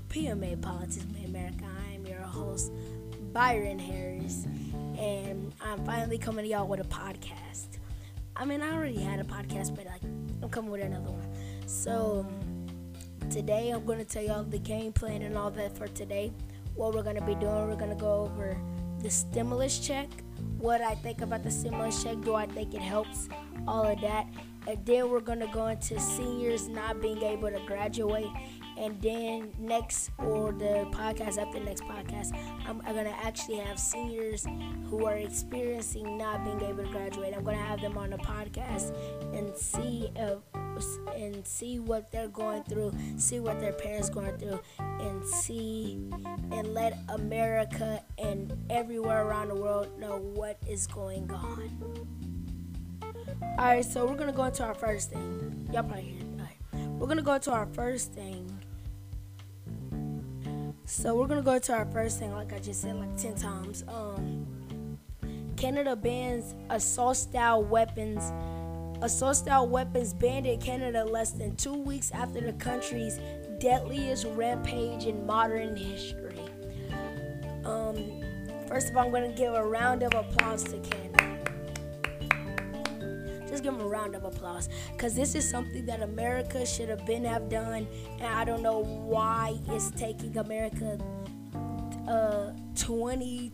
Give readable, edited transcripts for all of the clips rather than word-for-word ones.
PMA Politics Made America. I am your host, Byron Harris, and I'm finally coming to y'all with a podcast. I mean, I already had a podcast, but I'm coming with another one. So, today I'm going to tell y'all the game plan and all that for today. What we're going to be doing, we're going to go over the stimulus check, what I think about the stimulus check, do I think it helps, all of that. And then we're going to go into seniors not being able to graduate. And then the podcast after the next podcast, I'm going to actually have seniors who are experiencing not being able to graduate. I'm going to have them on the podcast and see what they're going through, see what their parents going through, and let America and everywhere around the world know what is going on. Alright, so we're going to go into our first thing. Y'all probably hear it. Alright. We're going to go into our first thing. Like I just said like 10 times. Canada bans assault-style weapons. Assault-style weapons banned in Canada less than 2 weeks after the country's deadliest rampage in modern history. First of all, I'm going to give a round of applause to Canada. Just give them a round of applause, because this is something that America should have done, and I don't know why it's taking America 20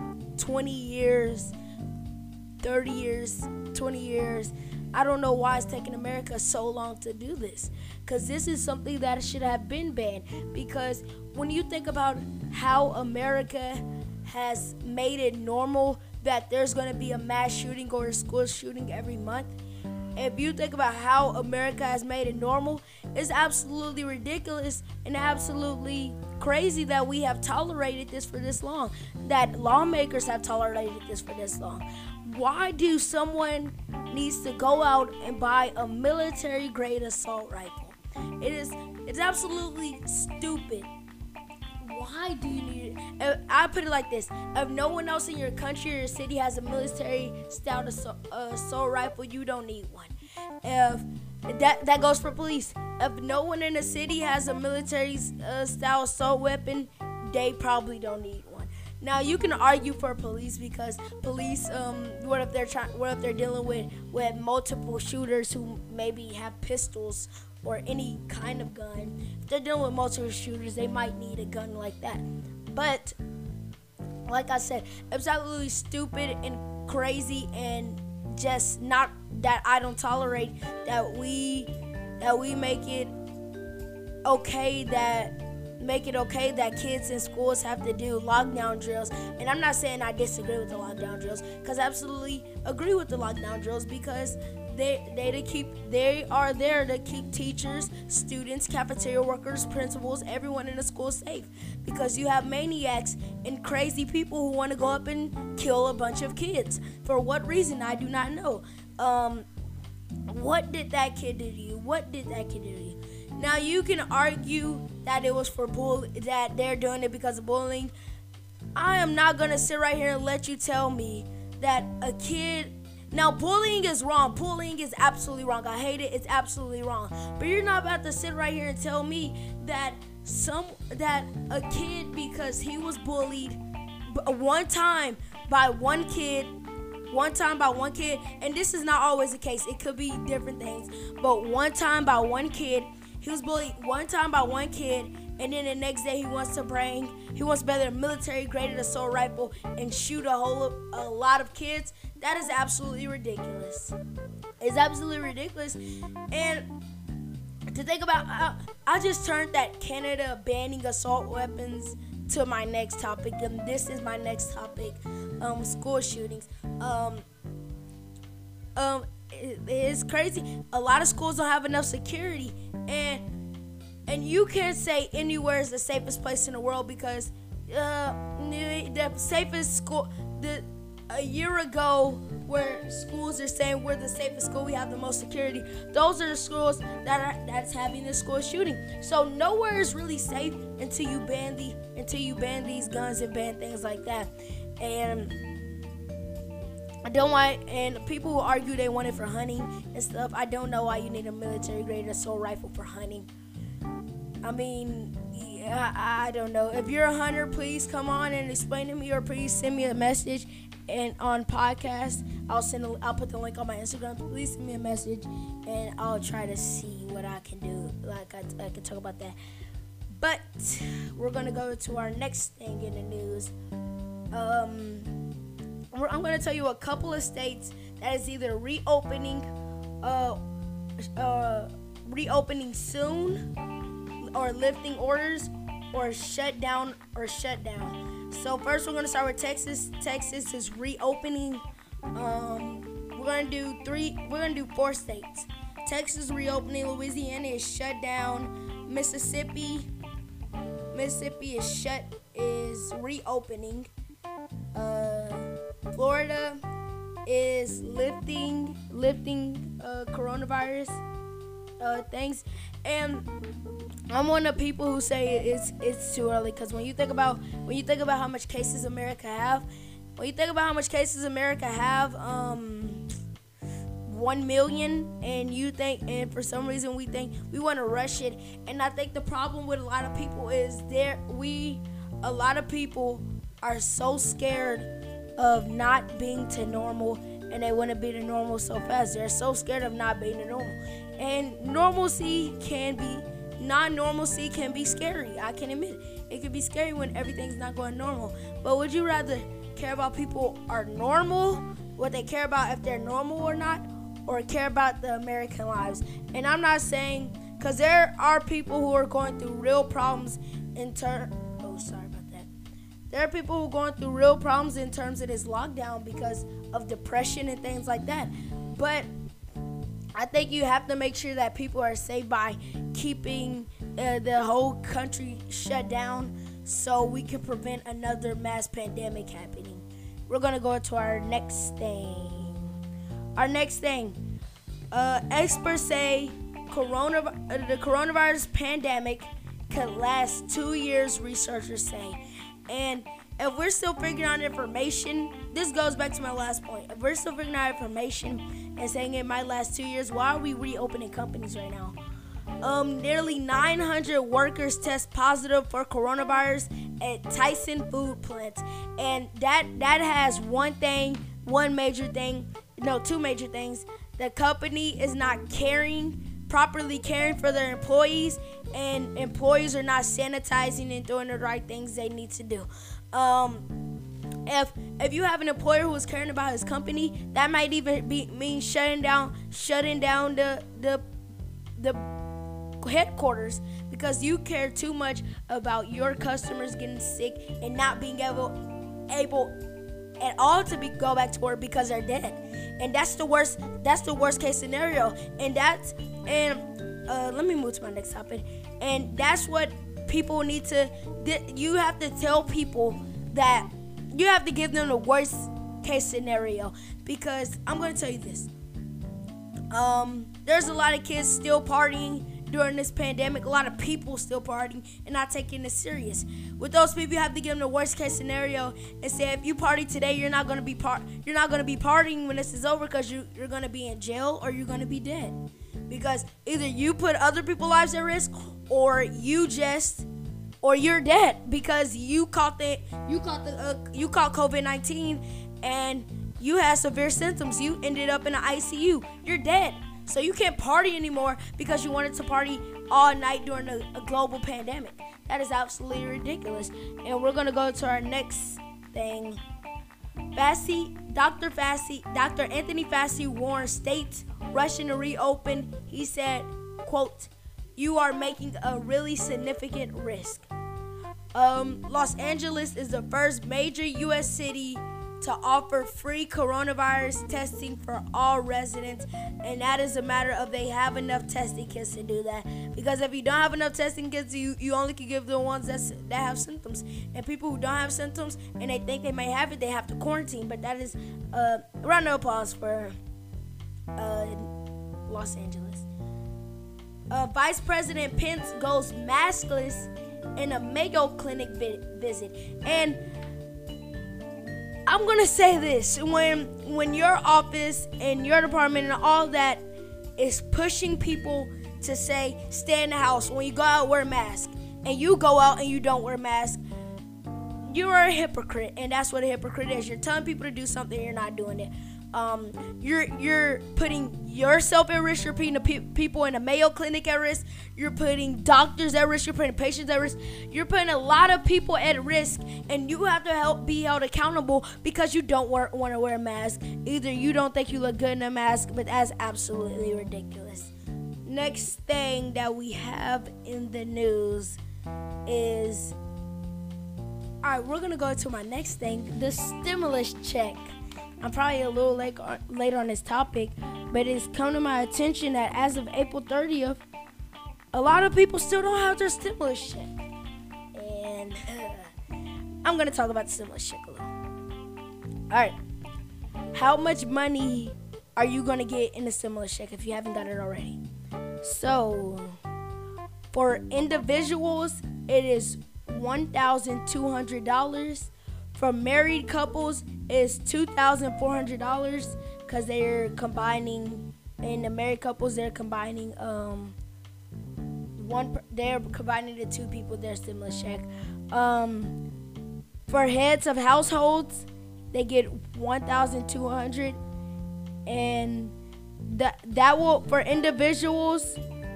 years, 30 years, 20 years. I don't know why it's taking America so long to do this, because this is something that should have been banned. Because when you think about how America has made it normal that there's going to be a mass shooting or a school shooting every month, if you think about how America has made it normal, it's absolutely ridiculous and absolutely crazy that we have tolerated this for this long, that lawmakers have tolerated this for this long. Why do someone needs to go out and buy a military-grade assault rifle? It's absolutely stupid. Why do you need it? I put it like this: if no one else in your country or your city has a military-style assault rifle, you don't need one. If that goes for police. If no one in the city has a military-style assault weapon, they probably don't need one. Now you can argue for police, because police, what if they're dealing with multiple shooters who maybe have pistols or any kind of gun. If they're dealing with multiple shooters, they might need a gun like that. But like I said, it's absolutely stupid and crazy, and just not that I don't tolerate that we make it okay that kids in schools have to do lockdown drills. And I'm not saying I disagree with the lockdown drills, because I absolutely agree with the lockdown drills, because they are there to keep teachers, students, cafeteria workers, principals, everyone in the school safe. Because you have maniacs and crazy people who want to go up and kill a bunch of kids. For what reason, I do not know. What did that kid do to you? Now you can argue that it was for that they're doing it because of bullying. I am not gonna sit right here and let you tell me that a kid. Now, bullying is wrong. Bullying is absolutely wrong. I hate it. It's absolutely wrong. But you're not about to sit right here and tell me that a kid, because he was bullied one time by one kid, and this is not always the case. It could be different things. But one time by one kid, he was bullied one time by one kid, and then the next day he wants to better a military-graded assault rifle and shoot a lot of kids. That is absolutely ridiculous. It's absolutely ridiculous. And to think about, I just turned that Canada banning assault weapons to my next topic, and this is my next topic: school shootings. It's crazy. A lot of schools don't have enough security, and you can't say anywhere is the safest place in the world, because the safest school, a year ago, where schools are saying we're the safest school, we have the most security, those are the schools that's having the school shooting. So nowhere is really safe until you ban these guns and ban things like that. And and people who argue they want it for hunting and stuff, I don't know why you need a military grade assault rifle for hunting. I mean, I don't know. If you're a hunter, please come on and explain to me, or please send me a message. And on podcast, I'll put the link on my Instagram. Please send me a message, and I'll try to see what I can do. Like I can talk about that. But we're gonna go to our next thing in the news. I'm gonna tell you a couple of states that is either reopening soon, or lifting orders, or shut down. So first we're gonna start with Texas. Texas is reopening. We're gonna do 4 states. Texas reopening. Louisiana is shut down. Mississippi is reopening. Florida is lifting coronavirus things, and I'm one of the people who say it's too early, because when you think about how much cases America have, 1 million, and for some reason we think we want to rush it. And I think the problem with a lot of people is a lot of people are so scared of not being to normal, and they want to be to normal so fast. They're so scared of not being to normal, and non-normalcy can be scary. I can admit it can be scary when everything's not going normal. But would you rather care about people are normal, what they care about if they're normal or not, or care about the American lives? And I'm not saying, because there are people who are going through real problems There are people who are going through real problems in terms of this lockdown because of depression and things like that. But I think you have to make sure that people are safe by keeping the whole country shut down, so we can prevent another mass pandemic happening. We're going to go to our next thing. Experts say the coronavirus pandemic could last 2 years, researchers say. And if we're still figuring out information, this goes back to my last point. If we're still figuring out information and saying it might last 2 years, why are we reopening companies right now? Nearly 900 workers test positive for coronavirus at Tyson food plants. And that has two major things. The company is not properly caring for their employees, and employees are not sanitizing and doing the right things they need to do. If you have an employer who is caring about his company, that might even mean shutting down the headquarters, because you care too much about your customers getting sick and not being able at all to go back to work because they're dead. And that's the worst case scenario. And let me move to my next topic. And that's what people need to. You have to tell people that you have to give them the worst case scenario, because I'm going to tell you this. There's a lot of kids still partying during this pandemic. A lot of people still partying and not taking it serious. With those people, you have to give them the worst case scenario and say, if you party today, you're not going to be partying when this is over, because you're going to be in jail or you're going to be dead. Because either you put other people's lives at risk, or you're dead because you caught COVID-19 and you had severe symptoms. You ended up in the ICU. You're dead. So you can't party anymore because you wanted to party all night during a global pandemic. That is absolutely ridiculous. And we're going to go to our next thing. Dr. Anthony Fauci warned states rushing to reopen. He said, quote, "You are making a really significant risk." Los Angeles is the first major U.S. city to offer free coronavirus testing for all residents, and that is a matter of they have enough testing kits to do that. Because if you don't have enough testing kits, you only can give the ones that have symptoms, and people who don't have symptoms and they think they may have it, they have to quarantine. But that is round of applause for Los Angeles. Vice President Pence goes maskless in a Mayo Clinic visit. And I'm gonna say this: when your office and your department and all that is pushing people to say stay in the house, when you go out wear a mask, and you go out and you don't wear a mask, you are a hypocrite, and that's what a hypocrite is. You're telling people to do something, you're not doing it. You're putting yourself at risk. You're putting the people in the Mayo Clinic at risk. You're putting doctors at risk. You're putting patients at risk. You're putting a lot of people at risk, and you have to be held accountable because you don't want to wear a mask. Either you don't think you look good in a mask, but that's absolutely ridiculous. Next thing that we have in the news is, all right, we're gonna go to my next thing, the stimulus check. I'm probably a little late on this topic, but it's come to my attention that as of April 30th, a lot of people still don't have their stimulus check. And I'm going to talk about the stimulus check a little. All right. How much money are you going to get in the stimulus check if you haven't got it already? So, for individuals, it is $1,200. For married couples, it's $2,400 because they're combining. In the married couples, they're combining they're combining the two people their stimulus check. For heads of households, they get $1,200, and that will, for individuals.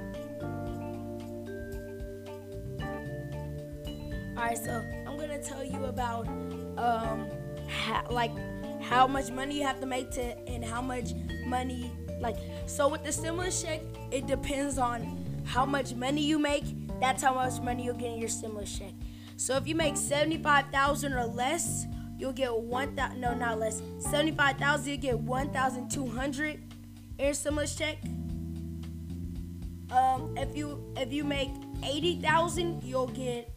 All right, so I'm gonna tell you about how much money you have to make and how much money, so with the stimulus check, it depends on how much money you make. That's how much money you'll get in your stimulus check. So if you make $75,000 or less, you'll get $75,000, you get $1,200 in your stimulus check. If you make $80,000, you'll get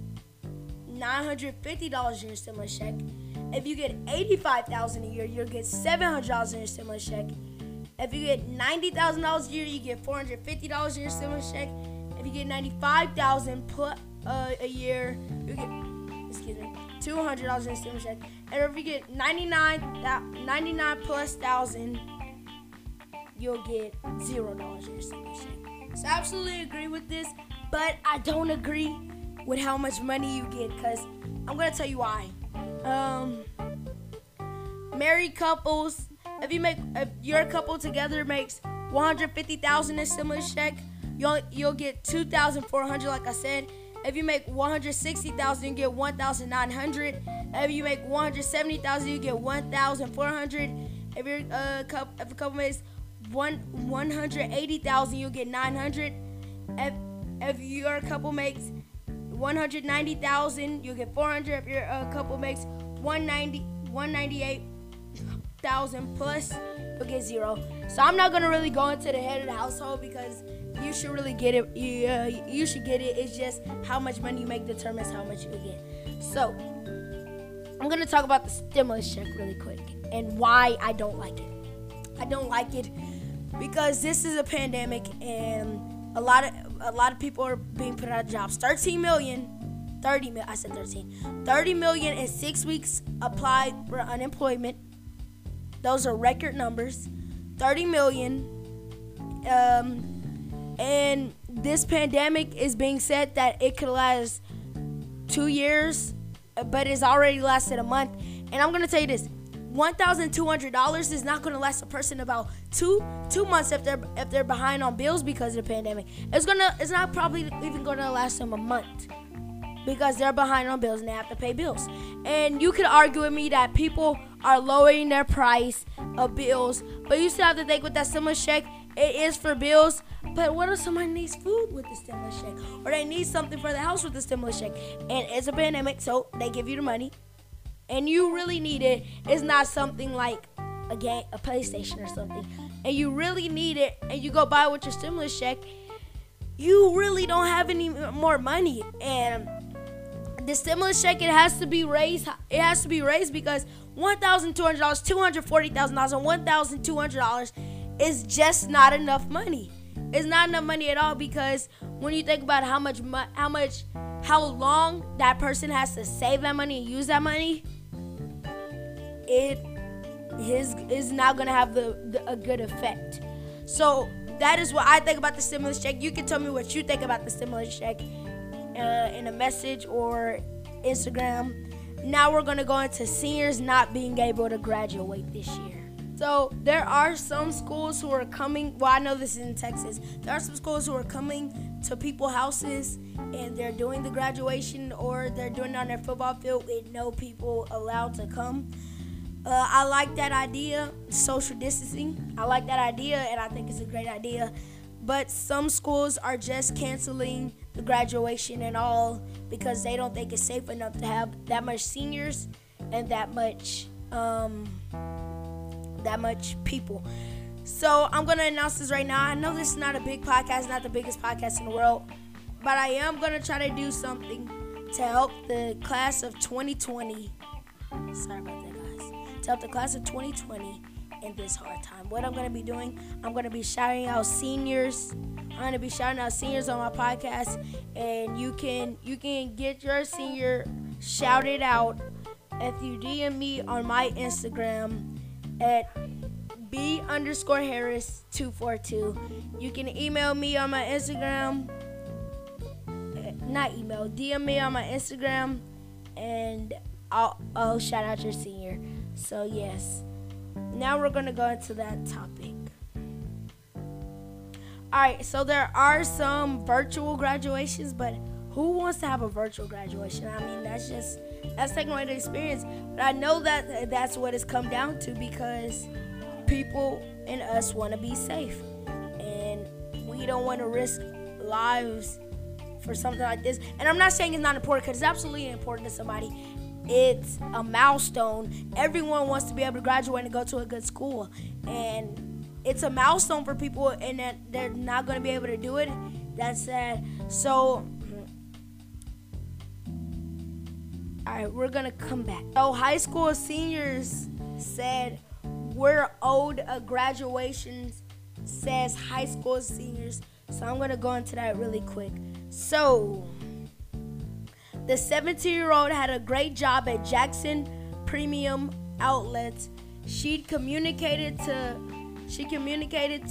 $950 in your stimulus check. If you get $85,000 a year, you'll get $700 in your stimulus check. If you get $90,000 a year, you get $450 in your stimulus check. If you get $95,000 a year, you get $200 in your stimulus check. And if you get 99 plus thousand, you'll get $0 in your stimulus check. So I absolutely agree with this, but I don't agree with how much money you get, because I'm going to tell you why. Married couples, if your couple together makes $150,000 in stimulus check, you'll get $2,400, like I said. If you make $160,000, you get $1,900. If you make $170,000, you get $1,400. If a couple makes $180,000, you'll get $900. If your couple makes $190,000, you'll get $400. If your couple makes $198,000 plus, you'll get $0. So I'm not gonna really go into the head of the household, because you should really get it. You should get it. It's just how much money you make determines how much you get. So I'm gonna talk about the stimulus check really quick and why I don't like it. I don't like it because this is a pandemic, and a lot of people are being put out of jobs. 30 million in 6 weeks applied for unemployment. Those are record numbers. 30 million. And this pandemic is being said that it could last 2 years, but it's already lasted a month. And I'm going to tell you this. $1,200 is not going to last a person about two months if they're behind on bills because of the pandemic. It's not probably even going to last them a month because they're behind on bills and they have to pay bills. And you could argue with me that people are lowering their price of bills, but you still have to think with that stimulus check, it is for bills. But what if somebody needs food with the stimulus check, or they need something for the house with the stimulus check? And it's a pandemic, so they give you the money, and you really need it. It's not something like a game, a PlayStation or something, and you really need it, and you go buy it with your stimulus check. You really don't have any more money, and the stimulus check, it has to be raised. It has to be raised because $1,200, $240,000, and $1,200 is just not enough money. It's not enough money at all, because when you think about how long that person has to save that money and use that money, it is not going to have a good effect. So that is what I think about the stimulus check. You can tell me what you think about the stimulus check, in a message or Instagram. Now we're going to go into seniors not being able to graduate this year. So there are some schools who are coming. Well, I know this is in Texas. There are some schools who are coming to people's houses and they're doing the graduation, or they're doing it on their football field with no people allowed to come. I like that idea, social distancing. I like that idea, and I think it's a great idea. But some schools are just canceling the graduation and all because they don't think it's safe enough to have that much seniors and that much people. So I'm going to announce this right now. I know this is not a big podcast, not the biggest podcast in the world, but I am going to try to do something to help the class of 2020. Sorry about that, guys. To help the class of 2020 in this hard time. What I'm going to be doing, I'm going to be shouting out seniors. I'm going to be shouting out seniors on my podcast, and you can get your senior shouted out if you DM me on my Instagram at B_Harris242. You can email me on my Instagram, DM me on my Instagram, and I'll shout out your senior. So yes, now we're gonna go into that topic. Alright, so there are some virtual graduations, but who wants to have a virtual graduation? I mean, that's taking away the experience. But I know that that's what it's come down to, because people and us want to be safe, and we don't want to risk lives for something like this. And I'm not saying it's not important, because it's absolutely important to somebody. It's a milestone. Everyone wants to be able to graduate and go to a good school, and it's a milestone for people, and that they're not going to be able to do it. That's sad. So all right, we're going to come back. So high school seniors said we're owed a graduation, says high school seniors. So I'm going to go into that really quick. So the 17-year-old had a great job at Jackson Premium Outlets. She communicated to She communicated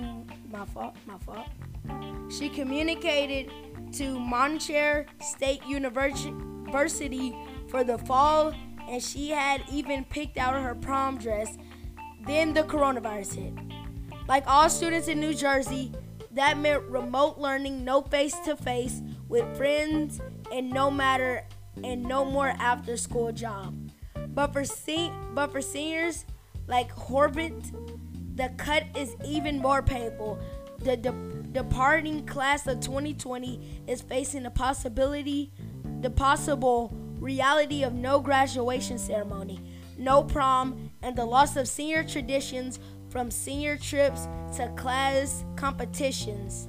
to Montclair State University for the fall, and she had even picked out her prom dress. Then the coronavirus hit. Like all students in New Jersey, that meant remote learning, no face-to-face with friends, and no more after-school job. But for seniors like Horvath, the cut is even more painful. The departing class of 2020 is facing the possible reality of no graduation ceremony, no prom, and the loss of senior traditions, from senior trips to class competitions.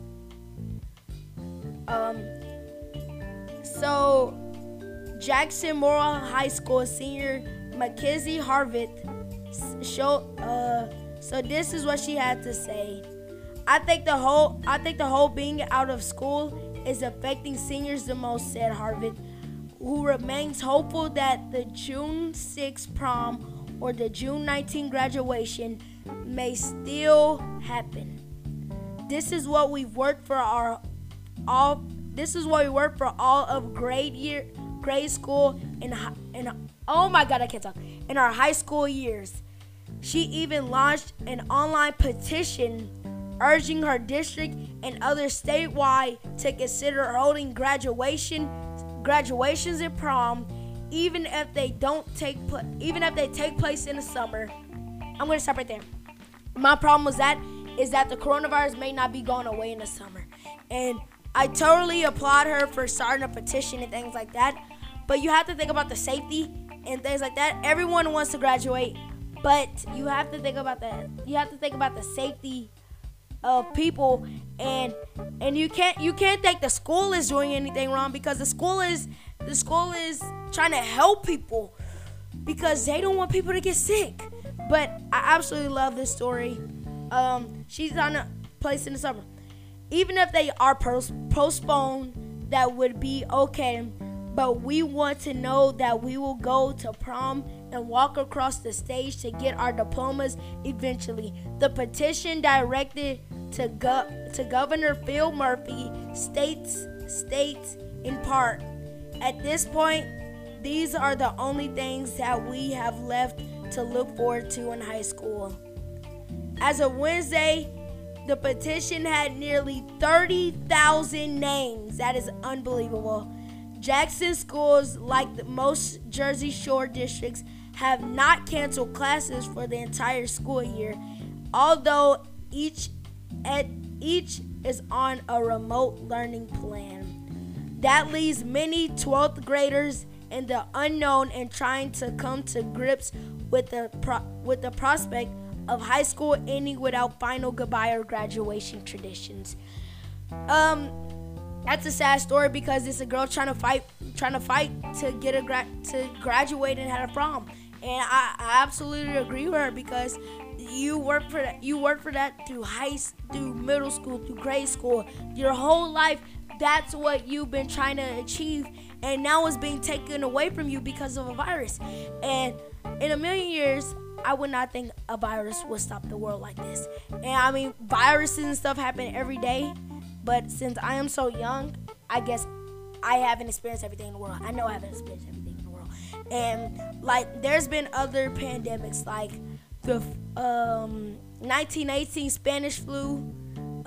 So Jackson Memorial High School senior Mackenzie Horvath so this is what she had to say. I think the whole being out of school is affecting seniors the most, said Horvath, who remains hopeful that the June 6 prom or the June 19 graduation may still happen. This is what we've worked for all of grade school in our high school years. She even launched an online petition urging her district and others statewide to consider holding graduations and prom, even if they take place in the summer. I'm going to stop right there. My problem is that the coronavirus may not be going away in the summer, and I totally applaud her for starting a petition and things like that. But you have to think about the safety and things like that. Everyone wants to graduate, but you have to think about that. You have to think about the safety of people, and you can't think the school is doing anything wrong, because the school is trying to help people because they don't want people to get sick. But I absolutely love this story. She's on a place in the summer. Even if they are postponed, that would be okay. But we want to know that we will go to prom and walk across the stage to get our diplomas eventually. The petition directed to Governor Phil Murphy states in part. At this point, these are the only things that we have left to look forward to in high school. As of Wednesday, the petition had nearly 30,000 names. That is unbelievable. Jackson schools, like most Jersey Shore districts, have not canceled classes for the entire school year, although each is on a remote learning plan. That leaves many 12th graders in the unknown and trying to come to grips with the prospect of high school ending without final goodbye or graduation traditions. That's a sad story because it's a girl trying to fight to get to graduate and have a prom. And I absolutely agree with her because you work for that through middle school, through grade school, your whole life. That's what you've been trying to achieve, and now it's being taken away from you because of a virus. And in a million years, I would not think a virus would stop the world like this. And I mean, viruses and stuff happen every day, but since I am so young, I guess I haven't experienced everything in the world. I know I haven't experienced everything in the world. And like, there's been other pandemics like the 1918 Spanish flu,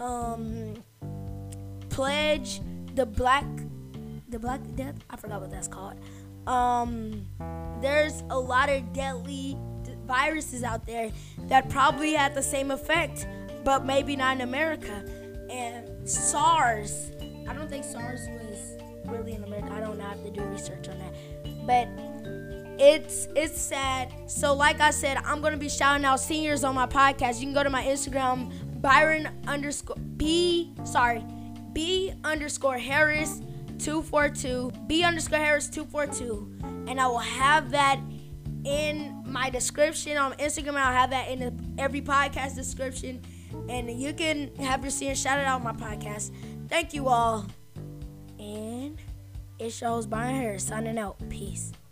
Pledge, the Black Death. I forgot what that's called. There's a lot of deadly viruses out there that probably had the same effect, but maybe not in America. And SARS, I don't think SARS was really in America. I don't know, I have to do research on that. But it's sad. So like I said, I'm going to be shouting out seniors on my podcast. You can go to my Instagram, B_Harris242, and I will have that in my description on Instagram. I'll have that in every podcast description, and you can have your senior shout it out on my podcast. Thank you all, and it's your host Byron Harris signing out. Peace.